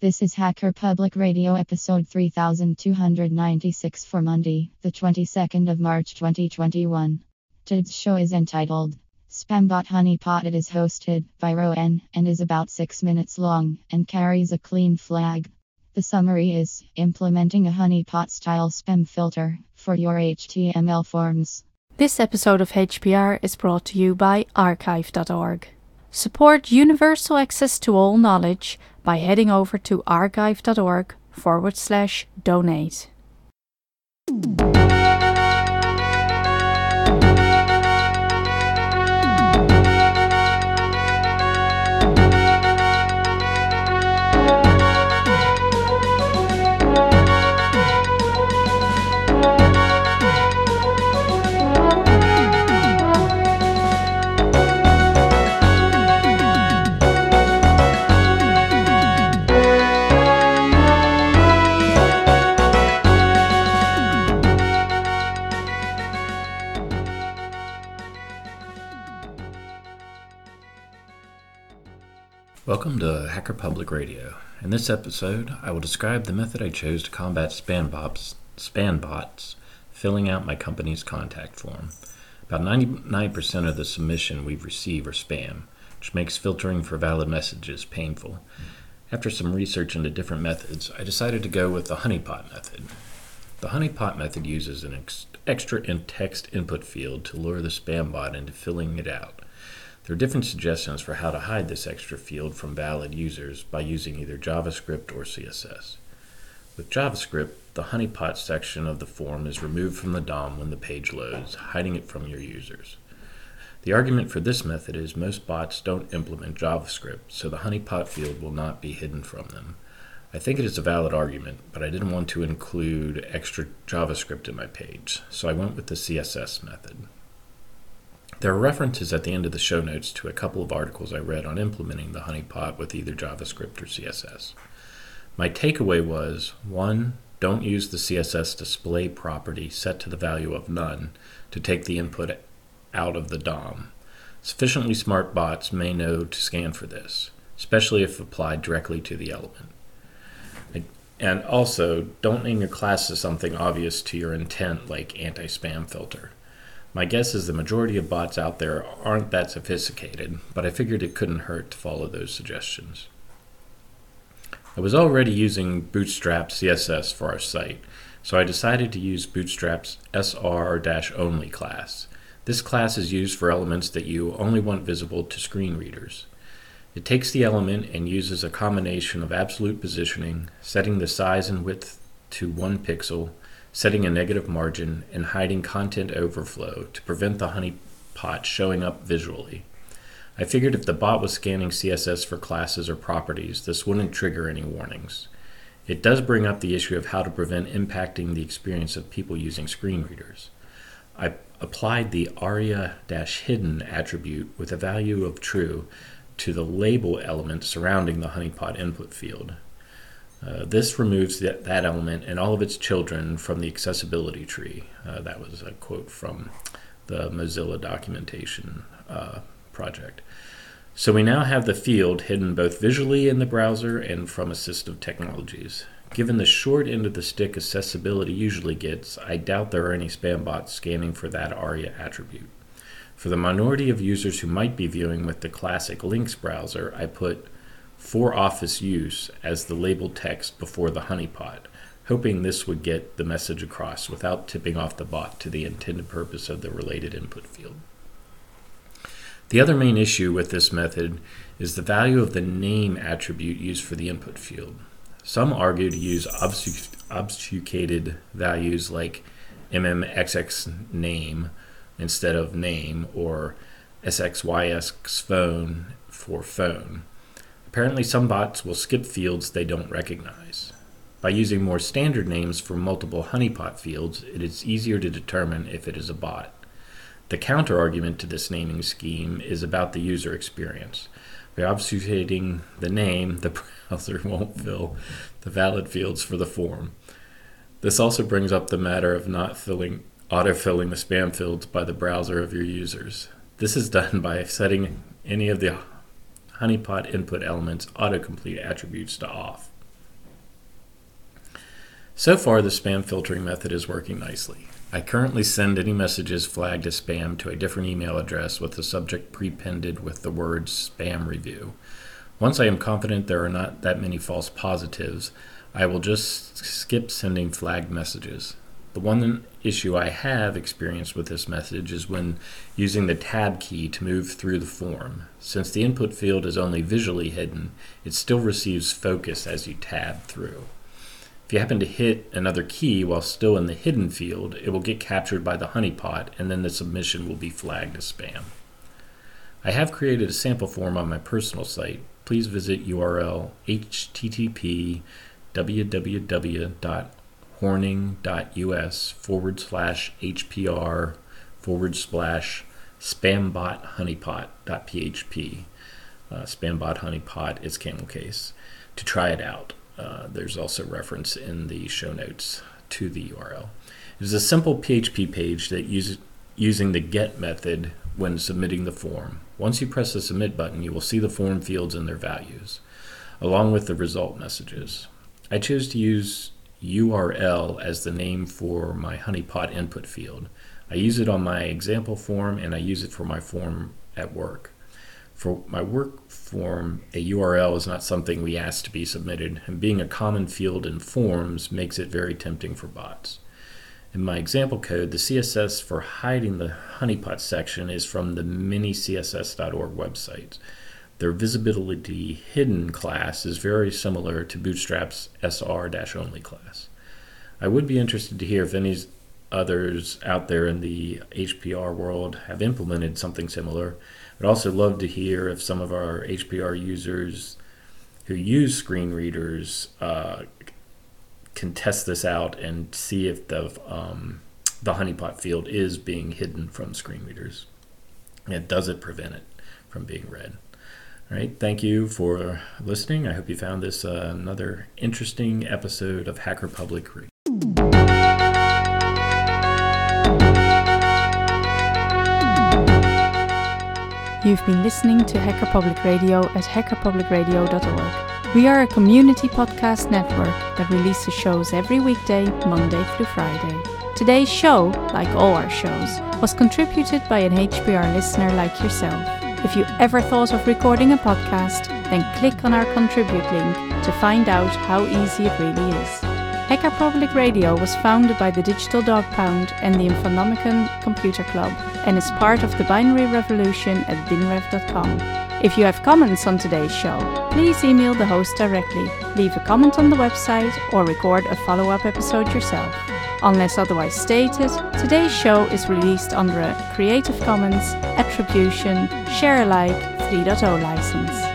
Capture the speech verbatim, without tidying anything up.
This is Hacker Public Radio episode three thousand two hundred ninety-six for Monday, the twenty-second of March twenty twenty-one. Today's show is entitled Spambot Honeypot. It is hosted by Rowan and is about six minutes long and carries a clean flag. The summary is implementing a honeypot style spam filter for your H T M L forms. This episode of H P R is brought to you by archive dot org. Support universal access to all knowledge by heading over to archive dot org forward slash donate. Welcome to Hacker Public Radio. In this episode, I will describe the method I chose to combat spam bots, spam bots filling out my company's contact form. About ninety-nine percent of the submission we receive are spam, which makes filtering for valid messages painful. After some research into different methods, I decided to go with the honeypot method. The honeypot method uses an ex- extra in text input field to lure the spam bot into filling it out. There are different suggestions for how to hide this extra field from valid users by using either JavaScript or C S S. With JavaScript, the honeypot section of the form is removed from the D O M when the page loads, hiding it from your users. The argument for this method is most bots don't implement JavaScript, so the honeypot field will not be hidden from them. I think it is a valid argument, but I didn't want to include extra JavaScript in my page, so I went with the C S S method. There are references at the end of the show notes to a couple of articles I read on implementing the honeypot with either JavaScript or C S S. My takeaway was, one, don't use the C S S display property set to the value of none to take the input out of the D O M. Sufficiently smart bots may know to scan for this, especially if applied directly to the element. And also, don't name your class as something obvious to your intent like anti-spam filter. My guess is the majority of bots out there aren't that sophisticated, but I figured it couldn't hurt to follow those suggestions. I was already using Bootstrap C S S for our site, so I decided to use Bootstrap's S R-only class. This class is used for elements that you only want visible to screen readers. It takes the element and uses a combination of absolute positioning, setting the size and width to one pixel, setting a negative margin, and hiding content overflow to prevent the honeypot showing up visually. I figured if the bot was scanning C S S for classes or properties, this wouldn't trigger any warnings. It does bring up the issue of how to prevent impacting the experience of people using screen readers. I applied the aria-hidden attribute with a value of true to the label element surrounding the honeypot input field. Uh, this removes that, that element and all of its children from the accessibility tree. Uh, that was a quote from the Mozilla documentation uh, project. So we now have the field hidden both visually in the browser and from assistive technologies. Given the short end of the stick accessibility usually gets, I doubt there are any spam bots scanning for that aria attribute. For the minority of users who might be viewing with the classic Lynx browser, I put for office use as the labeled text before the honeypot, hoping this would get the message across without tipping off the bot to the intended purpose of the related input field. The other main issue with this method is the value of the name attribute used for the input field. Some argue to use obfusc- obfuscated values like mmxxname instead of name or sxysxphone for phone. Apparently, some bots will skip fields they don't recognize. By using more standard names for multiple honeypot fields, it is easier to determine if it is a bot. The counter-argument to this naming scheme is about the user experience. By obfuscating the name, the browser won't fill the valid fields for the form. This also brings up the matter of not filling, auto-filling the spam fields by the browser of your users. This is done by setting any of the honeypot input elements autocomplete attributes to off. So far, the spam filtering method is working nicely. I currently send any messages flagged as spam to a different email address with the subject prepended with the words spam review. Once I am confident there are not that many false positives, I will just skip sending flagged messages. The one issue I have experienced with this message is when using the tab key to move through the form. Since the input field is only visually hidden, it still receives focus as you tab through. If you happen to hit another key while still in the hidden field, it will get captured by the honeypot, and then the submission will be flagged as spam. I have created a sample form on my personal site. Please visit U R L http www.horning.us forward slash hpr forward slash spambot.honeypot.php. Uh, spambot honeypot is camel case to try it out. Uh, there's also reference in the show notes to the U R L. It is a simple P H P page that uses using the get method when submitting the form. Once you press the submit button, you will see the form fields and their values, along with the result messages. I chose to use U R L as the name for my honeypot input field. I use it on my example form, and I use it for my form at work. For my work form, a U R L is not something we ask to be submitted, and being a common field in forms makes it very tempting for bots. In my example code, the C S S for hiding the honeypot section is from the mini C S S dot org website. Their visibility hidden class is very similar to Bootstrap's S R-only class. I would be interested to hear if any others out there in the H P R world have implemented something similar. I'd also love to hear if some of our H P R users who use screen readers uh, can test this out and see if the um, the honeypot field is being hidden from screen readers, and does it prevent it from being read. All right, thank you for listening. I hope you found this uh, another interesting episode of Hacker Public Radio. You've been listening to Hacker Public Radio at hacker public radio dot org. We are a community podcast network that releases shows every weekday, Monday through Friday. Today's show, like all our shows, was contributed by an H P R listener like yourself. If you ever thought of recording a podcast, then click on our contribute link to find out how easy it really is. Hacker Public Radio was founded by the Digital Dog Pound and the Infonomicon Computer Club, and is part of the binary revolution at binrev dot com. If you have comments on today's show, please email the host directly, leave a comment on the website, or record a follow-up episode yourself. Unless otherwise stated, today's show is released under a Creative Commons Attribution Share Alike three point oh license.